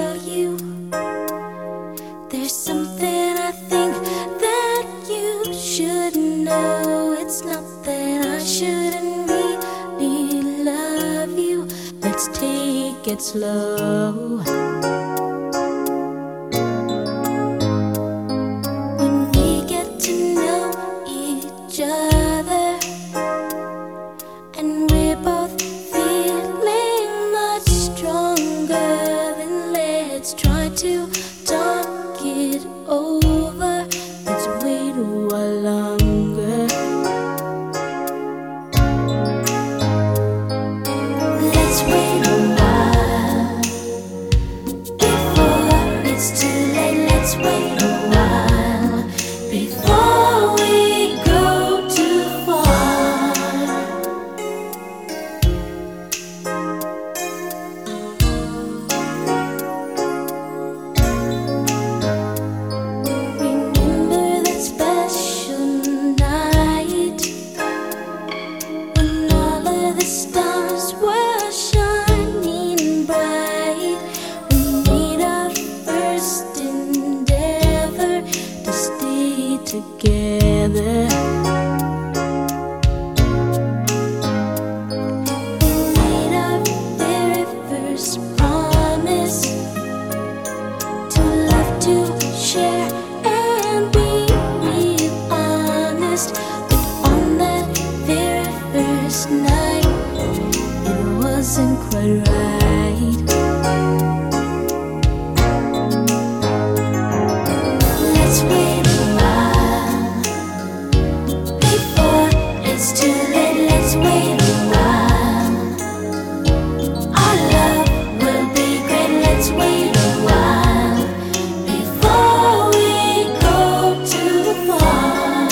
tell you. There's something I think that you should know. It's not that I shouldn't really love you. Let's take it slow. When we get to know each other and we're both feeling much stronger, then let's try to talk it over. Let's wait a while longer. Let's wait a while before it's too late. Let's wait a while before we go too far. Remember that special night when all of the stars were shining bright. We made our first endeavor to stay together. We made our very first promise to love, to share, and be real honest. But on that very first night, it wasn't quite right. Let's wait a while before it's too late. Let's wait a while. Our love will be great. Let's wait a while before we go too far.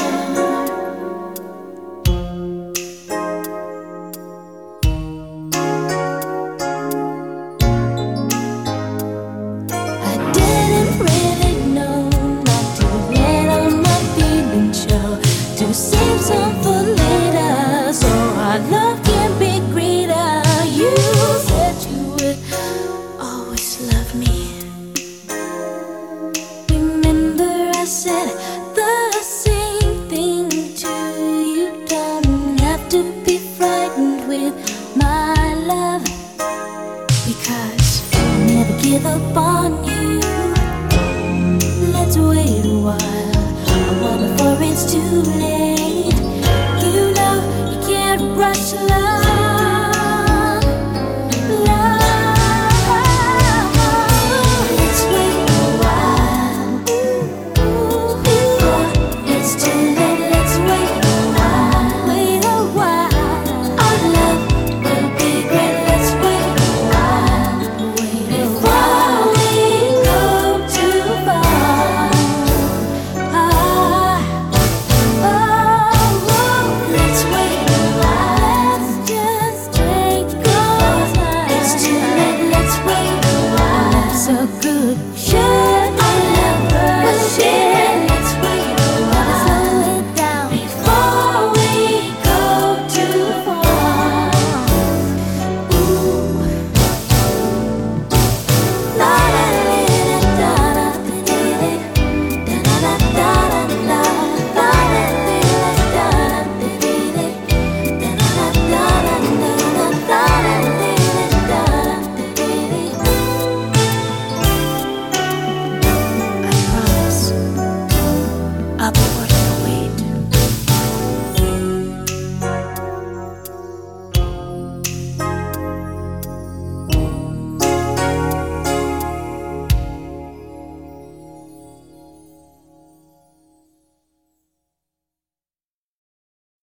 I didn't really know not to let all my feelings show, to save some for later, so our love can be greater. You said you would always love me. Remember I said the same thing to you. Don't have to be frightened with my love, because I'll never give up on you. Let's wait a while before it's too late. You know you can't rush love. Let's wait a while before it's too late. Let's wait a while. Wait a while. Our love will be great. Let's wait a while before we go too far. Let's wait a while. Let's just take our time. It's too late. Let's wait a while. So good.